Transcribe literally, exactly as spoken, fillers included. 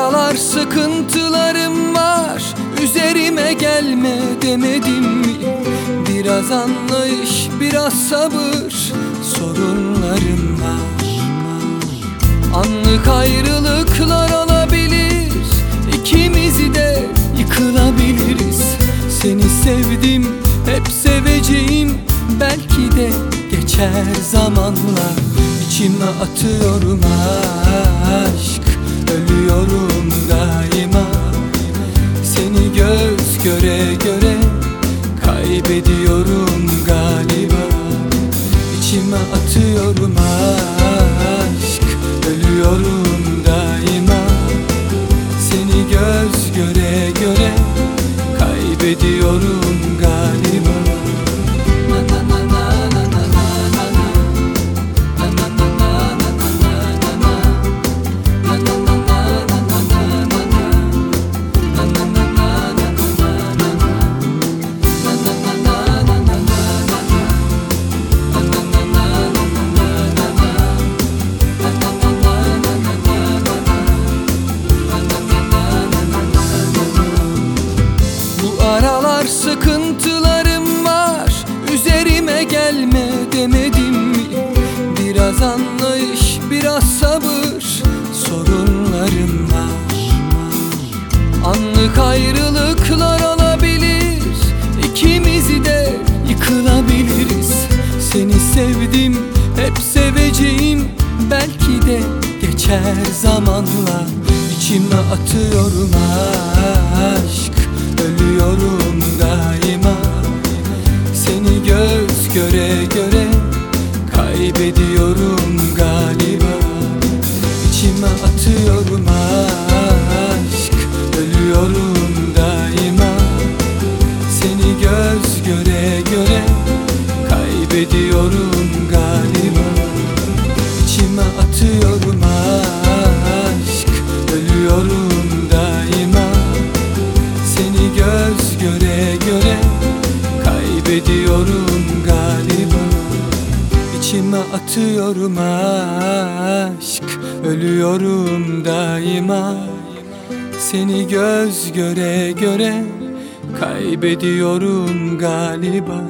aralar sıkıntılarım var, üzerime gelme demedim mi? Biraz anlayış, biraz sabır, sorunlarım var. Anlık ayrılıklar olabilir, ikimiz de yıkılabiliriz. Seni sevdim, hep seveceğim, belki de geçer zamanla. İçime atıyorum aşk, ölüyorum daima. Seni göz göre göre kaybediyorum galiba. İçime atıyorum aşk, ölüyorum daima. Seni göz göre göre kaybediyorum galiba. Aralar sıkıntılarım var, üzerime gelme demedim mi? Biraz anlayış, biraz sabır, sorunlarım var. Anlık ayrılıklar olabilir, ikimiz de yıkılabiliriz. Seni sevdim, hep seveceğim, belki de geçer zamanla. İçime atıyorum aşk, ölüyorum daima. Seni göz göre göre kaybediyorum galiba. İçime atıyorum aşk, ölüyorum daima. Seni göz göre göre kaybediyorum galiba. İçime atıyorum aşk, ölüyorum daima. Seni göz göre göre kaybediyorum galiba. İçime atıyorum aşk, ölüyorum daima. Seni göz göre göre kaybediyorum galiba.